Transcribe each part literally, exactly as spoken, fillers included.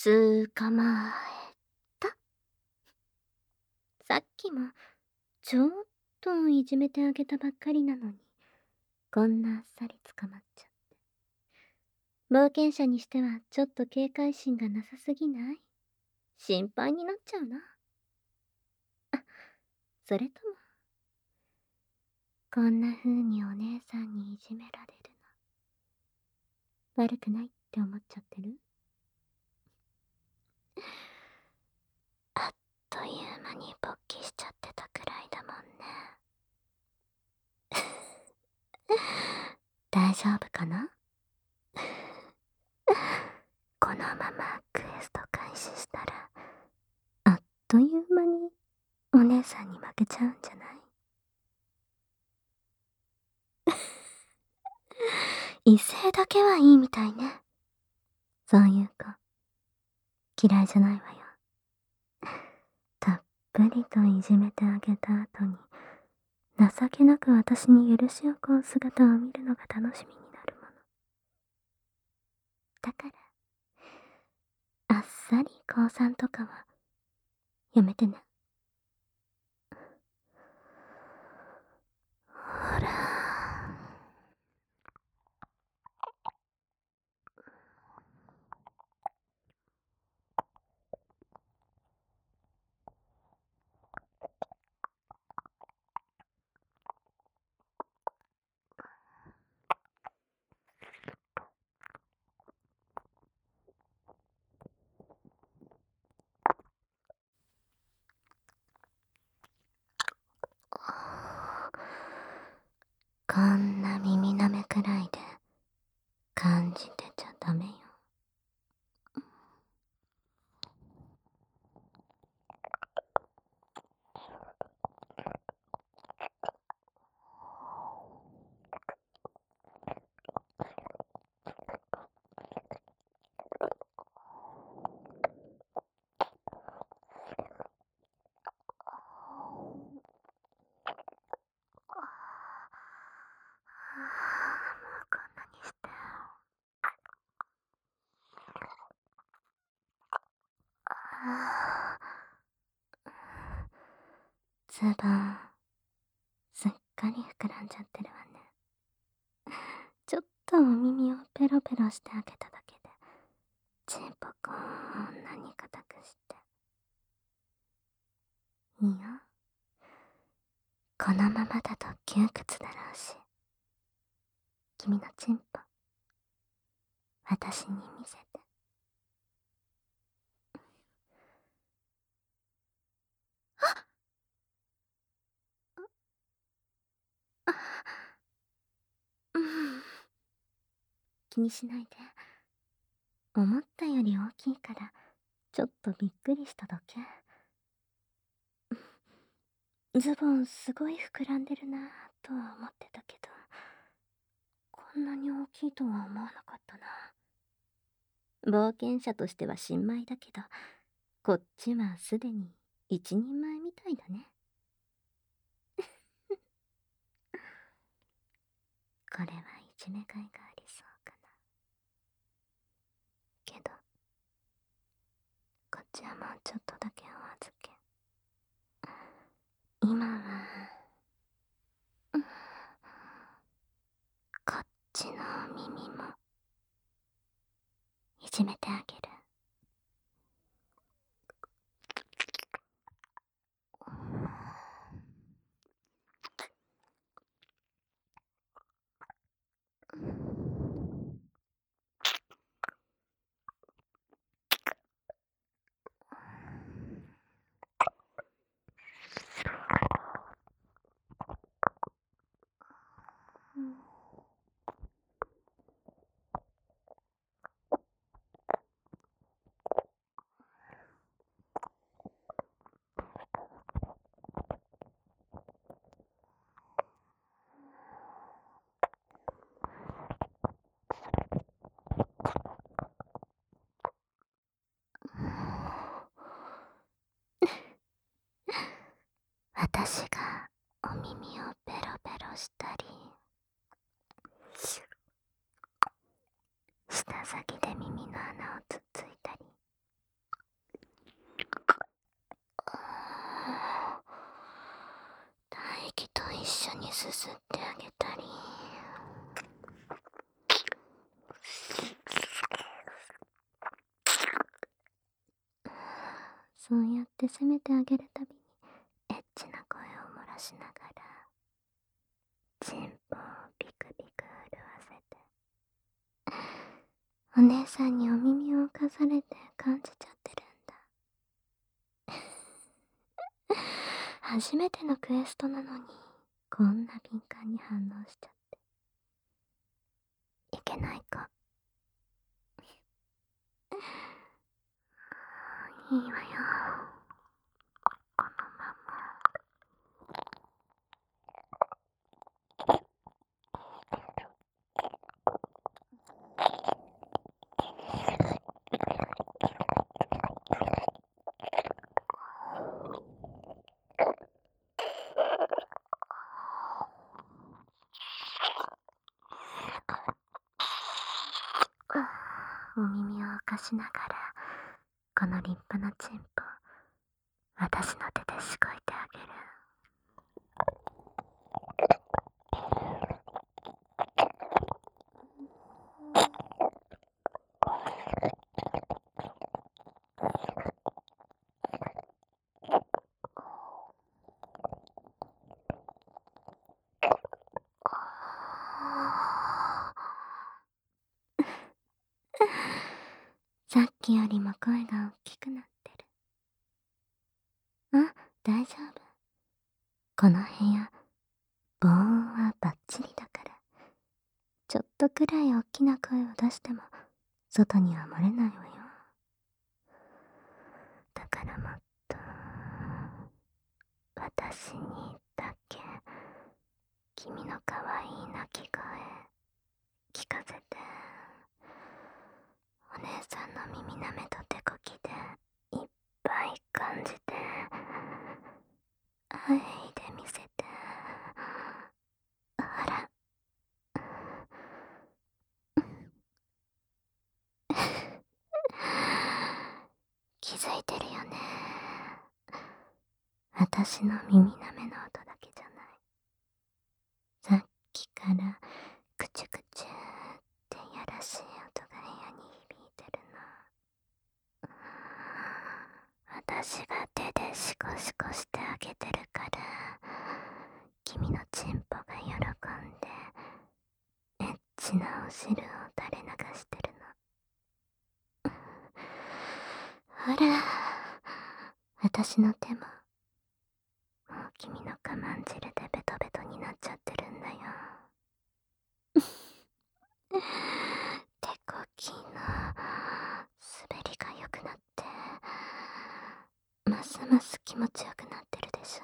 捕まえた。さっきもちょっといじめてあげたばっかりなのに、こんなあっさり捕まっちゃって。冒険者にしてはちょっと警戒心がなさすぎない？心配になっちゃうな。あ、それとも、こんな風にお姉さんにいじめられるの、悪くないって思っちゃってる？あっという間に勃起しちゃってたくらいだもんね。大丈夫かな？このままクエスト開始したら、あっという間にお姉さんに負けちゃうんじゃない？異性だけはいいみたいね。そういう子、嫌いじゃないわよ。たっぷりといじめてあげた後に、情けなく私に許しを請う姿を見るのが楽しみになるもの。だから、あっさり降参とかは、やめてね。ほら。こんな耳なめくらいで感じてちゃダメよ。こんなにして。ズボン、すっかり膨らんじゃってるわね。ちょっとお耳をペロペロしてあげただけで、チンポこんなに硬くして。いいよ。このままだと窮屈だろうし。君のチンポ、私に見せて。あっ、うん。気にしないで。思ったより大きいから、ちょっとびっくりしただけ。ズボンすごい膨らんでるなぁとは思ってたけど、こんなに大きいとは思わなかったな。冒険者としては新米だけど、こっちはすでに一人前みたいだね。これはいじめがいがありそうかな。けど、こっちはもうちょっとだけお預け。今は、うん、こっちのお耳もいじめてあげる。うん。私がお耳をペロペロしたり、舌先で耳の穴をつっついたり、 すすってあげたり、そうやって責めてあげるたびにエッチな声を漏らしながらチンポをピクピク震わせて、お姉さんにお耳をかされて感じちゃってるんだ。初めてのクエストなのにこんな敏感に反応しちゃって、いけないか。いいわよ、このまま。お耳をかしながらこの立派なチンポ私の手でしごいてあげる。さっきよりも声が大きくなってる。あ、大丈夫。この部屋、防音はバッチリだから、ちょっとくらい大きな声を出しても外には漏れないわよ。だからもっと私にだけ君の可愛い鳴き声聞かせて。お姉さんの耳なめと手こきでいっぱい感じて、あいで見せて。ほら気づいてるよね。私の耳なめの音だけじゃない。さっきからクチュクチュってやらしい音が部屋に響いてるの。私が手でシコシコしてあげてるから君のチンポが喜んでエッチなお汁を垂れ流してるの。ほら、私の手ももう君の我慢汁でベトベトになっちゃってるんだよ。手こきの滑りが良くなってますます気持ちよくなってるでしょ。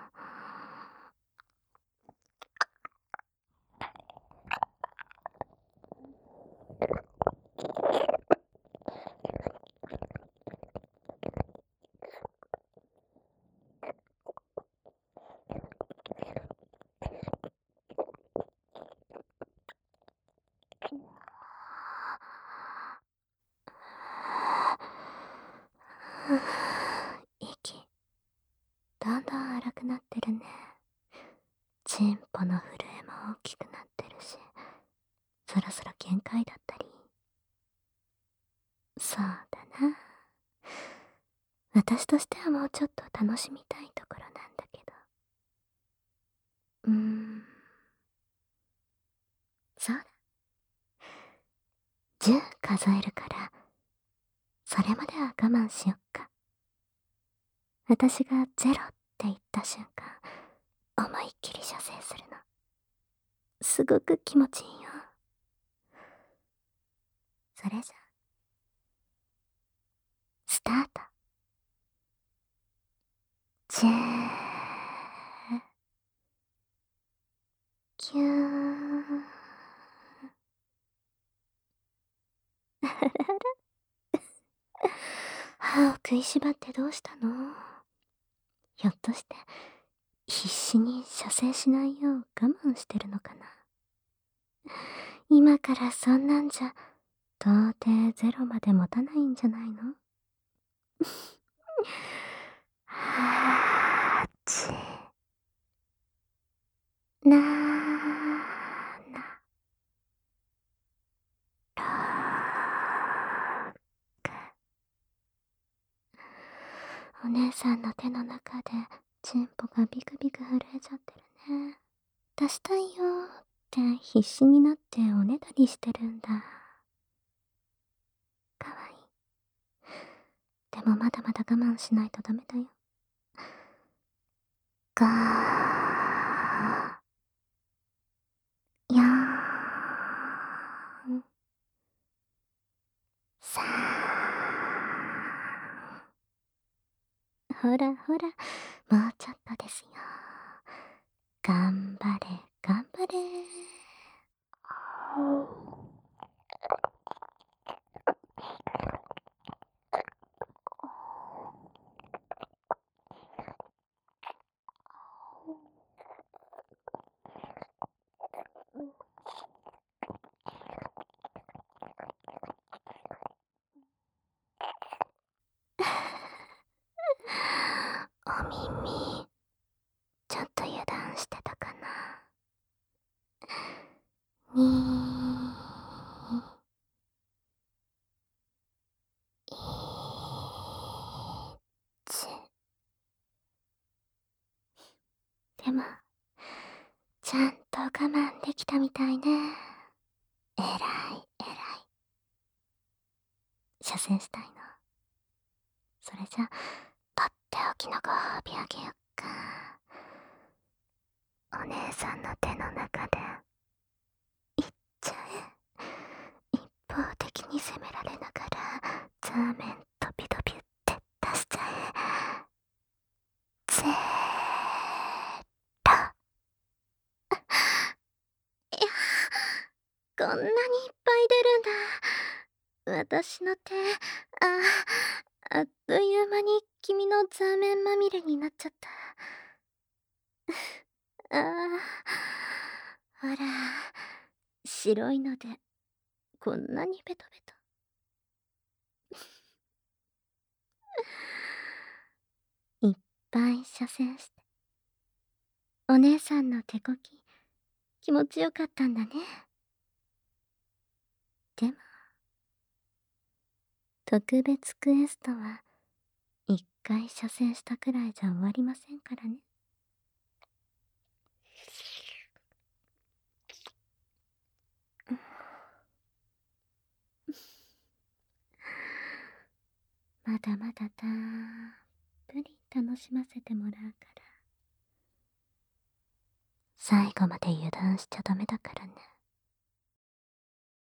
息だんだん荒くなってるね。チンポの震えも大きくなってるし、そろそろ限界だったり。そうだな、私としてはもうちょっと楽しみたいところなんだけど。うーん、そうだ、じゅう数えるからそれまでは我慢しよっか。私がゼロって言った瞬間思いっきり射精するの。すごく気持ちいいよ。それじゃスタート。じゅうきゅうあらら歯を食いしばってどうしたの？ひょっとして必死に射精しないよう我慢してるのかな。今からそんなんじゃ到底ゼロまで持たないんじゃないの？はーちなーな、ろーく。お姉さんの手の中でチンポがビクビク震えちゃってるね。出したいよーって必死になっておねだりしてるんだ。かわいい。でもまだまだ我慢しないとダメだよ。ガーやーんさー。ほらほら、もうちょっとですよ。頑張れ頑張れー。お耳、ちょっと油断してたかな。にーいち。でもちゃんと我慢できたみたいね。えらいえらい。射精したいの？それじゃとっておきのご褒美あげよっか。お姉さんの手の中でいっちゃえ。一方的に責められながらザーメンドビドビって出しちゃえ。ぜーっと。いや、こんなにいっぱい出るんだ。私の手、あ、あっという間に君のザーメンまみれになっちゃった。ああ、ほら、白いのでこんなにベトベト。いっぱい射精して、お姉さんの手こき気持ちよかったんだね。でも特別クエストはいっかい射精したくらいじゃ終わりませんからね。まだまだたっぷり楽しませてもらうから、最後まで油断しちゃダメだからね。